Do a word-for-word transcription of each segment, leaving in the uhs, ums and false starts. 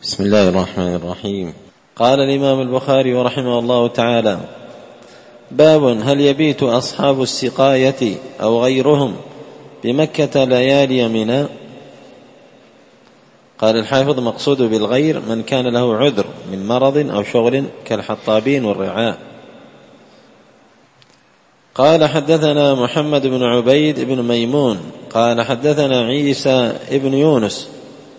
بسم الله الرحمن الرحيم. قال الإمام البخاري رحمه الله تعالى: باب هل يبيت أصحاب السقاية أو غيرهم بمكة ليالي منى؟ قال الحافظ: مقصود بالغير من كان له عذر من مرض أو شغل كالحطابين والرعاء. قال: حدثنا محمد بن عبيد بن ميمون قال حدثنا عيسى بن يونس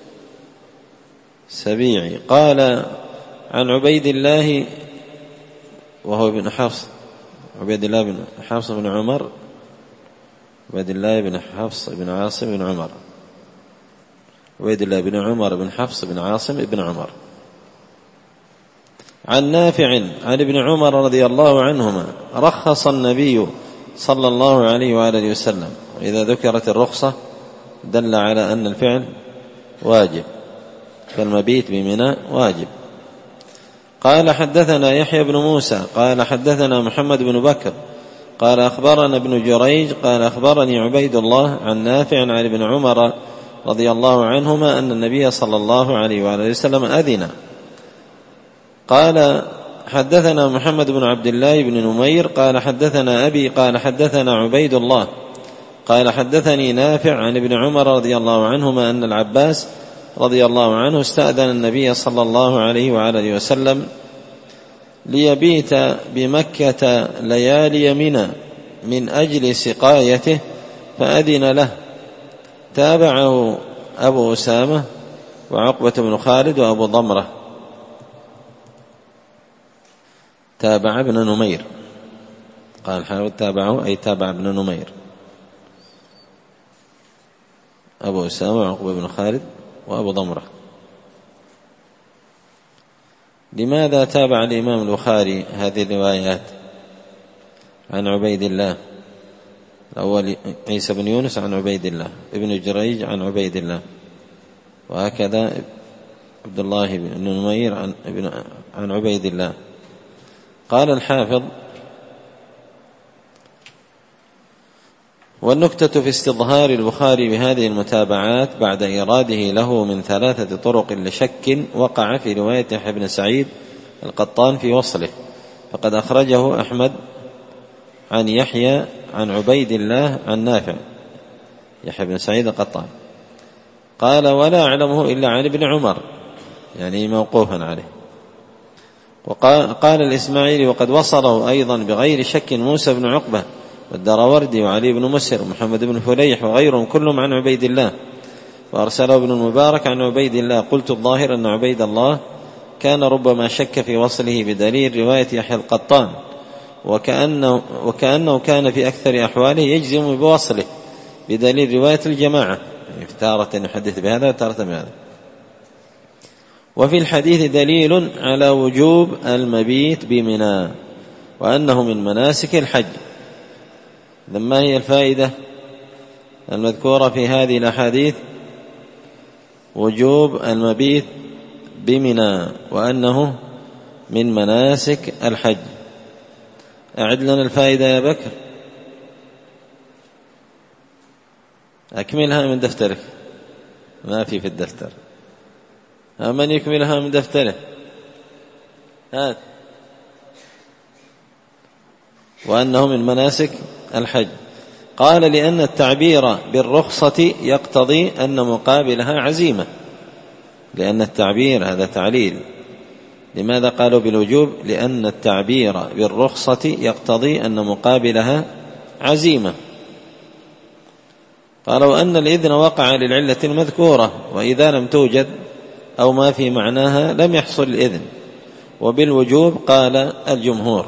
سبيعي قال عن عبيد الله وهو بن حفص عبيد الله بن حفص بن عمر عبيد الله بن حفص بن عاصم بن عمر عبيد الله بن عمر بن حفص بن عاصم بن عمر عن نافع عن ابن عمر رضي الله عنهما: رخص النبي صلى الله عليه وآله وسلم. وإذا ذكرت الرخصة دل على أن الفعل واجب، فالمبيت بمنى واجب. قال: حدثنا يحيى بن موسى قال حدثنا محمد بن بكر قال أخبرنا ابن جريج قال أخبرني عبيد الله عن نافع عن ابن عمر رضي الله عنهما أن النبي صلى الله عليه وآله وسلم أذن. قال: حدثنا محمد بن عبد الله بن نمير قال حدثنا أبي قال حدثنا عبيد الله قال حدثني نافع عن ابن عمر رضي الله عنهما أن العباس رضي الله عنه استأذن النبي صلى الله عليه وآله وسلم ليبيت بمكة ليالي منى من أجل سقايته فأذن له. تابعه أبو أسامة وعقبة بن خالد وأبو ضمرة. تابع ابن نمير، قال حاول تابعه أي تابع ابن نمير، أبو أسامة وعقبة بن خالد وأبو ضمرة. لماذا تابع الإمام البخاري هذه الروايات عن عبيد الله؟ الأول عيسى بن يونس عن عبيد الله، ابن جريج عن عبيد الله، وهكذا عبد الله بن نمير عن, عن عبيد الله. قال الحافظ: والنكتة في استظهار البخاري بهذه المتابعات بعد إراده له من ثلاثة طرق لشك وقع في رواية يحيى بن سعيد القطان في وصله، فقد أخرجه أحمد عن يحيى عن عبيد الله عن نافع يحيى بن سعيد القطان. قال: ولا أعلمه إلا عن ابن عمر، يعني موقوفا عليه. وقال الإسماعيلي: وقد وصله أيضا بغير شك موسى بن عقبة والدراوردي وعلي بن مسر ومحمد بن فليح وغيرهم كلهم عن عبيد الله، وأرسله ابن المبارك عن عبيد الله. قلت: الظاهر أن عبيد الله كان ربما شك في وصله بدليل رواية يحيى القطان، وكأنه, وكأنه كان في أكثر أحواله يجزم بوصله بدليل رواية الجماعة، يعني تارة يحدث بهذا وتارة بهذا. وفي الحديث دليل على وجوب المبيت بمنى وأنه من مناسك الحج. لما هي الفائدة المذكورة في هذه الأحاديث؟ وجوب المبيت بمنى وأنه من مناسك الحج. أعد لنا الفائدة يا بكر، أكملها من دفترك، ما في في الدفتر. من يكملها من دفتره؟ هات. وأنه من مناسك الحج. قال: لأن التعبير بالرخصة يقتضي أن مقابلها عزيمة. لأن التعبير هذا تعليل. لماذا قالوا بالوجوب؟ لأن التعبير بالرخصة يقتضي أن مقابلها عزيمة. قالوا أن الإذن وقع للعلة المذكورة، وإذا لم توجد أو ما في معناها لم يحصل الإذن. وبالوجوب قال الجمهور.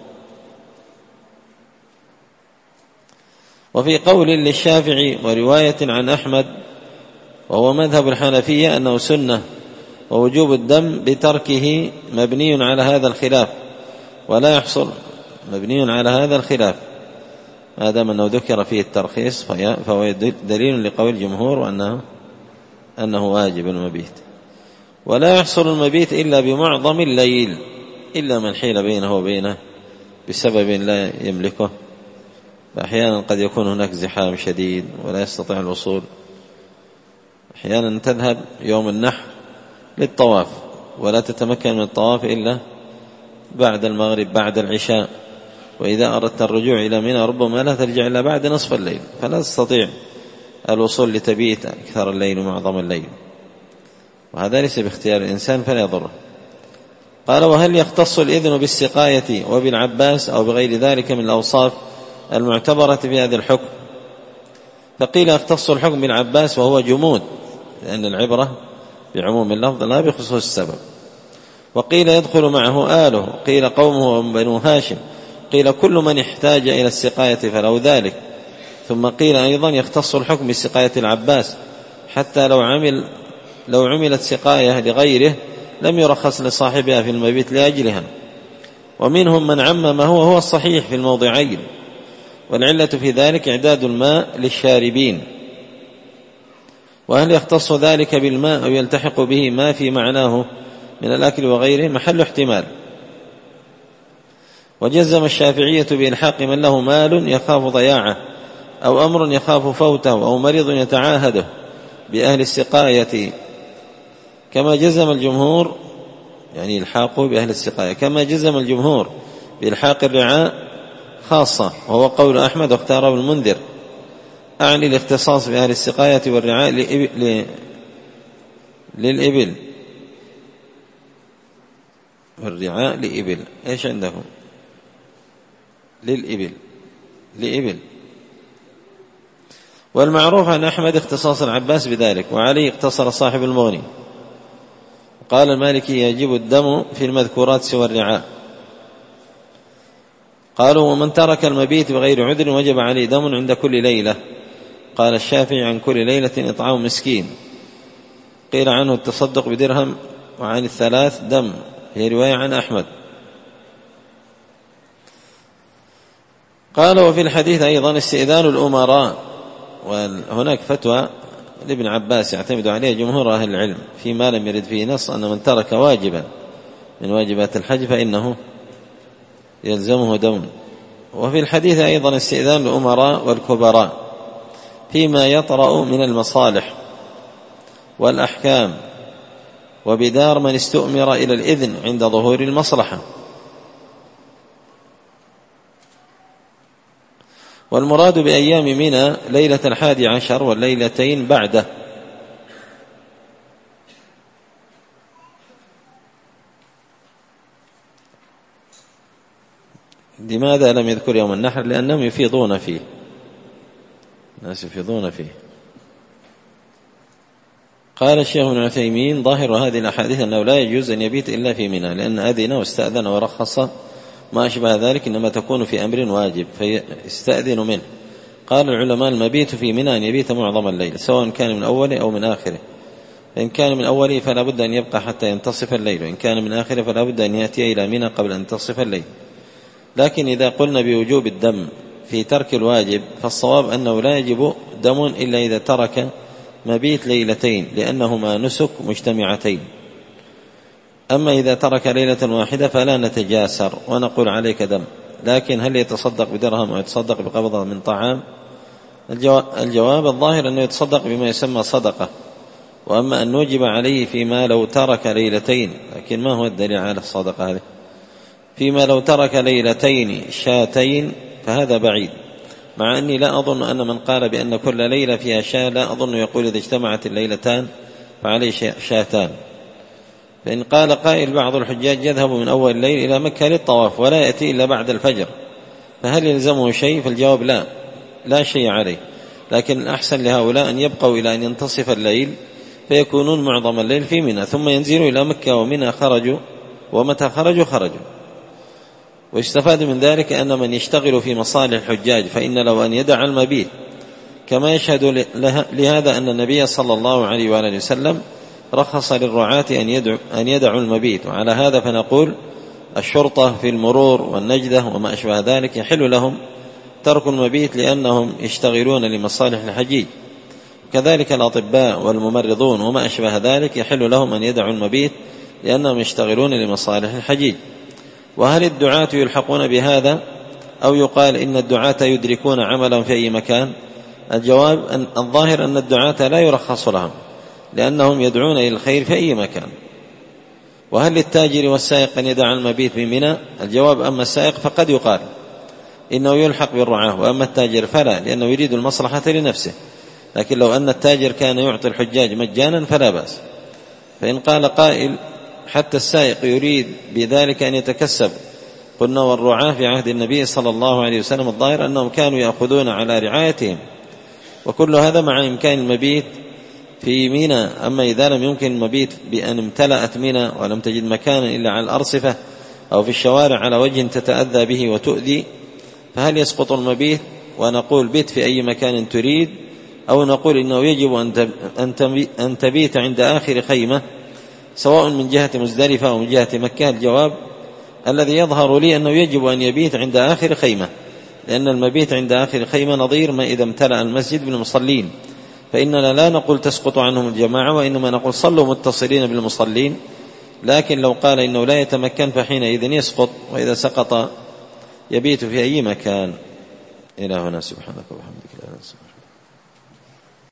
وفي قول للشافعي ورواية عن أحمد وهو مذهب الحنفية أنه سنة، ووجوب الدم بتركه مبني على هذا الخلاف ولا يحصل، مبني على هذا الخلاف ما دام أنه ذكر فيه الترخيص فهو دليل لقول الجمهور وأنه أنه واجب المبيت. ولا يحصل المبيت إلا بمعظم الليل، إلا من حيل بينه وبينه بسبب لا يملكه، فأحيانا قد يكون هناك زحام شديد ولا يستطيع الوصول. أحيانا تذهب يوم النحر للطواف، ولا تتمكن من الطواف إلا بعد المغرب بعد العشاء. وإذا أردت الرجوع إلى منى ربما لا ترجع إلا بعد نصف الليل، فلا تستطيع الوصول لتبيت أكثر الليل ومعظم الليل، وهذا ليس باختيار الإنسان فلا يضره. قال: وهل يختص الإذن بالسقاية وبالعباس أو بغير ذلك من الأوصاف المعتبرة في هذا الحكم؟ فقيل: يختص الحكم بالعباس وهو جمود، لأن العبرة بعموم اللفظ لا بخصوص السبب. وقيل: يدخل معه آله، قيل: قومه وبنو هاشم، قيل: كل من احتاج إلى السقاية فله ذلك. ثم قيل أيضا: يختص الحكم بسقاية العباس حتى لو عمل لو عملت سقاية لغيره لم يرخص لصاحبها في المبيت لأجلها. ومنهم من عممه وهو الصحيح في الموضعين، والعلة في ذلك إعداد الماء للشاربين. وهل يختص ذلك بالماء أو يلتحق به ما في معناه من الأكل وغيره؟ محل احتمال. وجزم الشافعية بإلحاق من له مال يخاف ضياعه أو أمر يخاف فوته أو مريض يتعاهده بأهل السقاية، كما جزم الجمهور، يعني إلحاقه بأهل السقاية، كما جزم الجمهور بإلحاق الرعاء خاصة، وهو قول أحمد واختاره المنذر. أعني الاختصاص بأهل السقاية والرعاء للإبل، والرعاء لإبل. إيش عندكم؟ للإبل، لإبل. والمعروف عن أحمد اختصاص العباس بذلك، وعليه اقتصر صاحب المغني. قال المالكي: يجب الدم في المذكورات سوى الرعاء. قالوا: ومن ترك المبيت بغير عذر وجب عليه دم عند كل ليلة. قال الشافعي: عن كل ليلة إطعام مسكين. قيل عنه التصدق بدرهم، وعن الثلاث دم، هي رواية عن أحمد. قال: وفي الحديث أيضا استئذان الأمراء. وهناك فتوى لابن عباس يعتمد عليه جمهور أهل العلم فيما لم يرد فيه نص أن من ترك واجبا من واجبات الحج فإنه يلزمه دم. وفي الحديث أيضا استئذان الأمراء والكبراء فيما يطرأ من المصالح والأحكام، وبدار من استؤمر إلى الإذن عند ظهور المصلحة. والمراد بأيام منى ليلة الحادي عشر والليلتين بعده. لماذا لم يذكر يوم النحر؟ لأنهم يفيضون فيه، الناس يفيضون فيه. قال الشيخ ابن عثيمين: ظاهر هذه الأحاديث أنه لا يجوز أن يبيت إلا في منى، لأن أذن واستأذن ورخص ما أشبه ذلك إنما تكون في أمر واجب فيستأذن منه. قال العلماء: المبيت في منى أن يبيت معظم الليل سواء كان من أوله أو من آخره، فإن كان من أوله فلا بد أن يبقى حتى ينتصف الليل، وإن كان من آخره فلا بد أن يأتي إلى منى قبل أن ينتصف الليل. لكن إذا قلنا بوجوب الدم في ترك الواجب فالصواب أنه لا يجب دم إلا إذا ترك مبيت ليلتين، لأنهما نسك مجتمعتين. أما إذا ترك ليلة واحدة فلا نتجاسر ونقول عليك دم. لكن هل يتصدق بدرهم أو يتصدق بقبضة من طعام؟ الجواب الظاهر أنه يتصدق بما يسمى صدقة. وأما أن نوجب عليه فيما لو ترك ليلتين، لكن ما هو الدليل على الصدقة هذه؟ فيما لو ترك ليلتين شاتين فهذا بعيد، مع أني لا أظن أن من قال بأن كل ليلة فيها شاة لا أظن يقول إذا اجتمعت الليلتان فعليه شاتان. فإن قال قائل: بعض الحجاج يذهب من أول الليل إلى مكة للطواف ولا يأتي إلا بعد الفجر، فهل يلزمه شيء؟ فالجواب لا، لا شيء عليه. لكن الأحسن لهؤلاء أن يبقوا إلى أن ينتصف الليل فيكونون معظم الليل في منى، ثم ينزلوا إلى مكة ومنى خرجوا، ومتى خرجوا خرجوا. ويستفاد من ذلك أن من يشتغل في مصالح الحجاج فإن له أن يدع المبيت، كما يشهد لهذا أن النبي صلى الله عليه وآله وسلم رخص للرعاة أن يدعوا, أن يدعوا المبيت. وعلى هذا فنقول الشرطة في المرور والنجدة وما أشبه ذلك يحل لهم ترك المبيت لأنهم يشتغلون لمصالح الحجيج. كذلك الأطباء والممرضون وما أشبه ذلك يحل لهم أن يدعوا المبيت لأنهم يشتغلون لمصالح الحجيج. وهل الدعاة يلحقون بهذا أو يقال إن الدعاة يدركون عملا في أي مكان؟ الجواب أن الظاهر أن الدعاة لا يرخص لهم، لأنهم يدعون إلى الخير في أي مكان، وهل للتاجر والسائق أن يدع المبيت بمنى؟ الجواب: أما السائق فقد يقال إنه يلحق بالرعاة، وأما التاجر فلا، لأنه يريد المصلحة لنفسه. لكن لو أن التاجر كان يعطي الحجاج مجانا فلا بأس. فإن قال قائل: حتى السائق يريد بذلك أن يتكسب، قلنا: والرعاة في عهد النبي صلى الله عليه وسلم الظاهر أنهم كانوا يأخذون على رعايتهم، وكل هذا مع إمكان المبيت في منى. أما إذا لم يمكن المبيت بأن امتلأت منى ولم تجد مكانا إلا على الأرصفة أو في الشوارع على وجه تتأذى به وتؤذي، فهل يسقط المبيت ونقول بت في أي مكان تريد، أو نقول إنه يجب أن تبيت عند آخر خيمة سواء من جهة مزدلفة أو من جهة مكة؟ الجواب: الذي يظهر لي أنه يجب أن يبيت عند آخر خيمة، لأن المبيت عند آخر خيمة نظير ما إذا امتلأ المسجد بالمصلين، فإننا لا نقول تسقط عنهم الجماعة، وإنما نقول صلوا متصلين بالمصلين. لكن لو قال إنه لا يتمكن فحينئذ يسقط، وإذا سقط يبيت في أي مكان. إلى هنا، سبحانك وبحمدك لا إله إلا أنت.